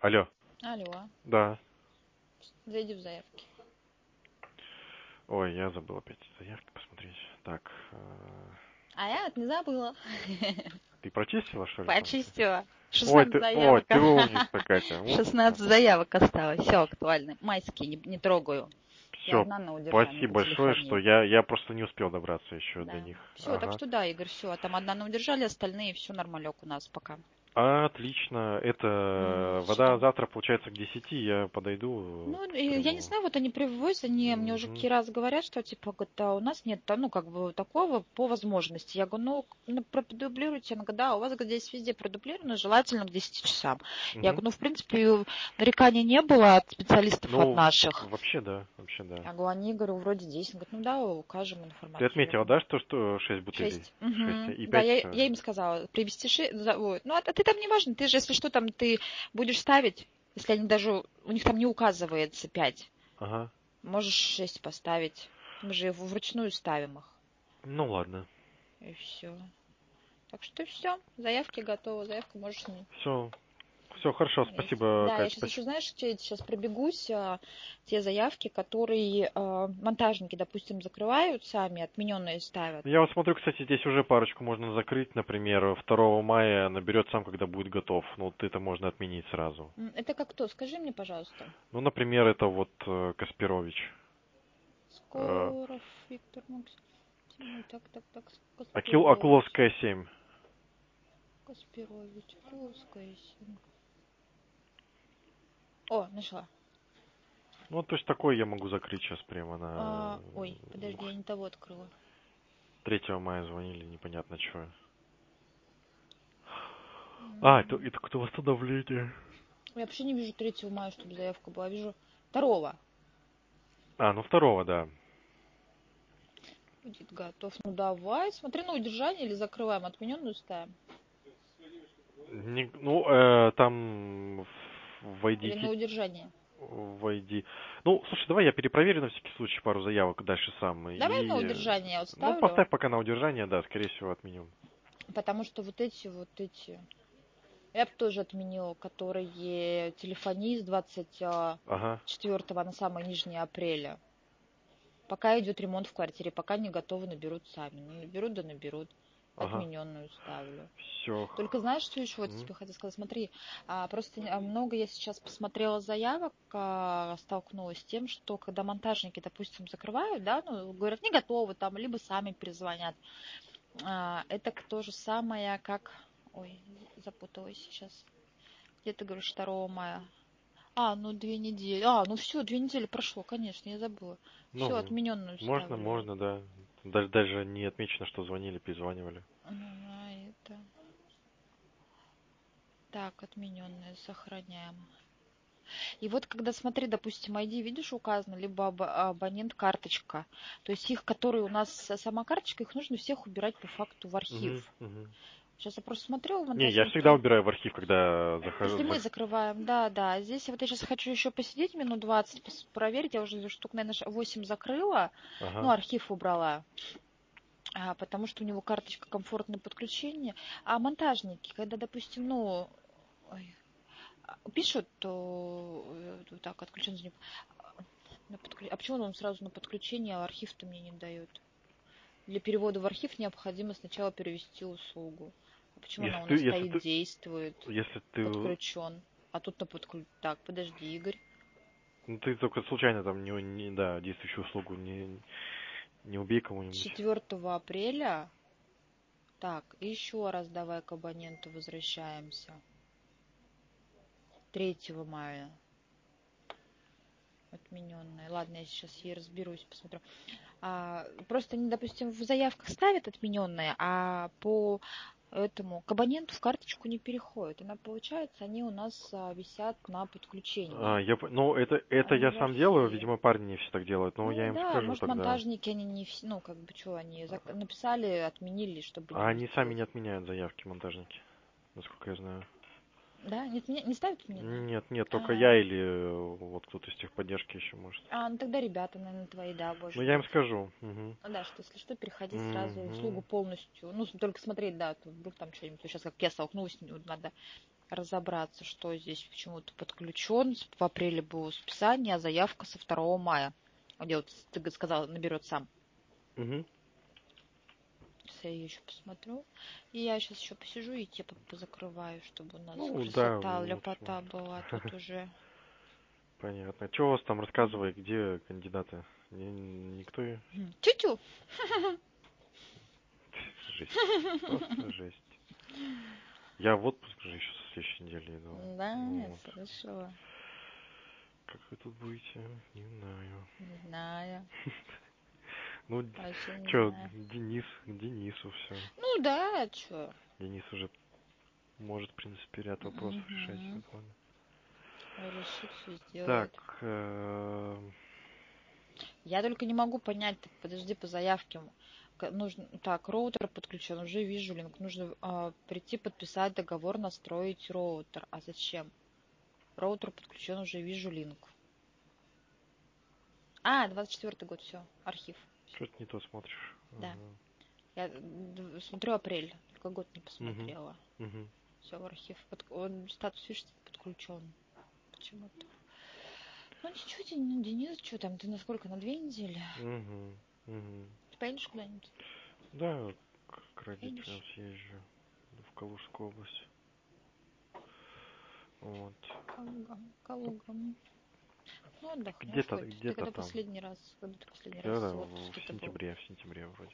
Алло. Алло, Да. зайди в заявки. Ой, я забыл опять заявки посмотреть. Так. А я вот не забыла. Ты прочистила, что ли, там все? Почистила. Ой, 16 ты, заявок. ты умница, Катя. Умница. 16 заявок осталось. Все актуально. Майские не трогаю. Я Все. одна на удержании Спасибо по большое, что телефонии. я просто не успел добраться еще до Да. них. Все, так Ага. что да, Игорь, все. Там одна на удержали, остальные все нормалек у нас пока. Отлично. Это вода Что? завтра, получается, к 10 я подойду, Ну, я не приму. знаю, вот они привозят, они мне уже Мгм. какие раз говорят, что типа, говорят, а у нас нет, ну, как бы такого по возможности. Я говорю, продублируйте. Она говорит, да, у вас говорит, здесь везде продублировано, желательно к 10 часам. Я Мгм. говорю, ну, в принципе, нареканий не было от специалистов, от Ну, наших. вообще да, вообще да. Я говорю, они, говорю, вроде 10. Он говорит, ну да, укажем Ты информацию. Я отметила, говорю, да, что 6 бутылей? 6. 6 и Да, 5. я им сказала, привезти 6. Вот. Ну, а ты там не важно, ты же, если что, там ты будешь ставить, если они даже, у них там не указывается 5. Ага. Можешь 6 поставить. Мы же вручную ставим их. Ну ладно. И все. Так что все. Заявки готовы. Заявку можешь не Все хорошо, есть. спасибо, Да, я Кать, сейчас еще, спасибо. знаешь, сейчас пробегусь. Те заявки, которые монтажники, допустим, закрывают сами, отмененные ставят. Я вот смотрю, кстати, здесь уже парочку можно закрыть, например, 2 мая наберет сам, когда будет готов. Ну, вот это можно отменить сразу. Это как кто? Скажи мне, пожалуйста. Ну, например, это вот Касперович. Э, Скоров, Виктор Максимович. Так. Касперович. Акуловская 7. Касперович. Куловская. О, нашла. Ну, то есть такой я могу закрыть сейчас прямо на Ой, подожди, я не того открыла. 3 мая звонили, непонятно что. Это кто восстановление? Я вообще не вижу 3 мая, чтобы заявка была. Вижу 2. Ну 2, да. Будет готов. Ну давай, смотри на удержание или закрываем, отмененную ставим. Там Или на войдите, удержание. войди. Ну, слушай, давай я перепроверю на всякий случай пару заявок дальше сам. Давай на И, удержание я вот ну, ставлю. поставь пока на удержание, да, скорее всего, отменю. Потому что вот эти. Я бы тоже отменила, которые телефонии с Ага, 24 на самое нижнее апреля. Пока идет ремонт в квартире, пока не готовы, наберут сами. Ну, наберут, да наберут. ага. Отмененную ставлю. Все. Только знаешь, что еще вот тебе хотела сказать? Смотри, просто много я сейчас посмотрела заявок, столкнулась с тем, что когда монтажники, допустим, закрывают, да, ну, говорят, не готовы там, либо сами перезвонят. Это то же самое, как... Ой, запуталась сейчас. Где ты говоришь 2 мая? Ну 2 недели. Ну все, 2 недели прошло, конечно, я забыла. Все, Ну, отмененную ставлю. можно, да. Даже не отмечено, что звонили, перезванивали. Это... Так, отмененную сохраняем. И вот когда, смотри, допустим, ID, видишь, указано, либо абонент карточка. То есть их, которые у нас сама карточка, их нужно всех убирать по факту в архив. Угу. Сейчас я просто смотрю, Не, я всегда монтажники. убираю в архив, когда Если захожу. мы закрываем, да. Здесь вот я сейчас хочу еще посидеть минут 20, проверить. Я уже штук, наверное, 8 закрыла. Ну, Ага. архив убрала. Потому что у него карточка комфортное подключение. А монтажники, когда, допустим, ой, пишут, то так, отключен звук. Почему он сразу на подключение, а архив-то мне не дает? Для перевода в архив необходимо сначала перевести услугу. А почему она Если у ты, нас если стоит, ты, действует, если ты, подключен? А тут на подключен. Так, подожди, Игорь. ну, ты только случайно там да, действующую услугу не убей кому-нибудь. 4 апреля. Так, еще раз давай к абоненту возвращаемся. 3 мая. Отмененная. Ладно, я сейчас ей разберусь, посмотрю. Просто, допустим, в заявках ставят отмененные, а к абоненту в карточку не переходит. Она, получается, они у нас висят на подключении. Ну, это Они я в сам делаю, архиве. видимо, парни не все так делают, но я Ну им да, скажу может, тогда. монтажники, они не все, как бы, что, они написали, отменили, чтобы не А они сами висеть. не отменяют заявки, монтажники, насколько я знаю. Да? Не ставят отмененные? Нет, только я или вот кто-то из техподдержки еще может. Ну тогда ребята, наверное, твои, да, Ну, может я им быть. скажу. Угу. Ну да, что если что, переходи сразу услугу Угу. полностью. Ну, только смотреть, да, тут вдруг там что-нибудь. Сейчас как я столкнулась, надо разобраться, что здесь почему-то подключен. В апреле было списание, а заявка со 2 мая. Где вот ты сказала, наберет сам. Угу. Сейчас я ее еще посмотрю. И я сейчас еще посижу и те позакрываю, чтобы у нас Ну, да, красота, в ляпота общем. была тут уже. Понятно. Что у вас там рассказывай, где кандидаты? Никто... Тю-тю! Жесть. Просто жесть. Я в отпуск же еще со следующей недели иду. Да, Вот. хорошо. Как вы тут будете? Не знаю. Не знаю. Ну, Вообще не что, знаю. Денису все. Ну да, чё? Денис уже может, в принципе, ряд вопросов решать. Решит все Так, сделать. Я только не могу понять, подожди, по заявке. Нужно, так, роутер подключен, уже вижу линк. Нужно прийти, подписать договор, настроить роутер. А зачем? Роутер подключен, уже вижу линк. 24-й год, все, архив. что-то не то смотришь. Да. Я смотрю апрель, только год не посмотрела. Угу. Все, в архив. Он статус, видишь, подключен. Почему-то. Ну ничего, Денис, что там, ты на сколько, на 2 недели? Ты поедешь куда-нибудь? Да, к родителям съезжу в Калужскую область. Вот. Калугам. Ну, отдохнешь Где-то хоть. Ты там. когда последний раз в В отпуске-то был? сентябре вроде.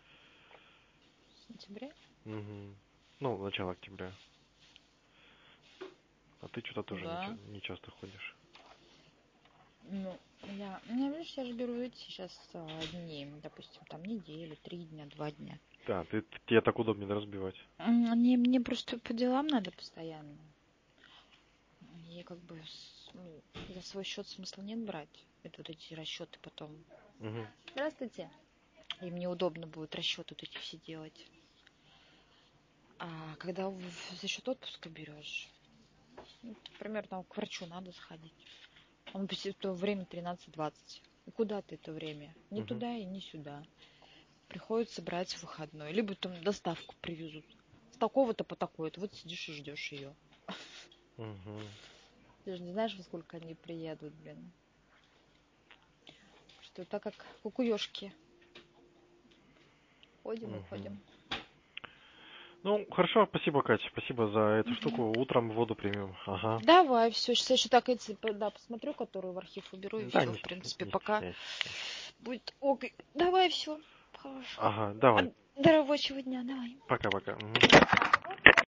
В сентябре? Угу. Ну, начало октября. А ты что-то тоже не часто ходишь. Ну, видишь, я же беру эти сейчас дни, допустим, там неделю, 3 дня, 2 дня. Да, тебе так удобнее разбивать. Мне просто по делам надо постоянно. И как бы за свой счет смысла нет брать. Это вот эти расчеты потом. Угу. Здравствуйте. И мне удобно будет расчеты вот эти все делать. А когда за счет отпуска берешь, например, там к врачу надо сходить. Он то время 13:20. И куда ты это время? Ни туда и ни сюда. Приходится брать выходной. Либо там доставку привезут. С такого-то по такой-то. Вот сидишь и ждешь ее. Угу. Ты же не знаешь, во сколько они приедут, блин. Что так как кукуёшки. Ходим и ходим. Ну, хорошо, спасибо, Катя. Спасибо за эту штуку. Утром воду примем. Ага. Давай, все. Сейчас я еще так посмотрю, которую в архив уберу, и Да, все, не в принципе, не пока стесняйся. будет ок. Давай, все. Хорошо. Ага, давай. До рабочего дня, давай. Пока-пока.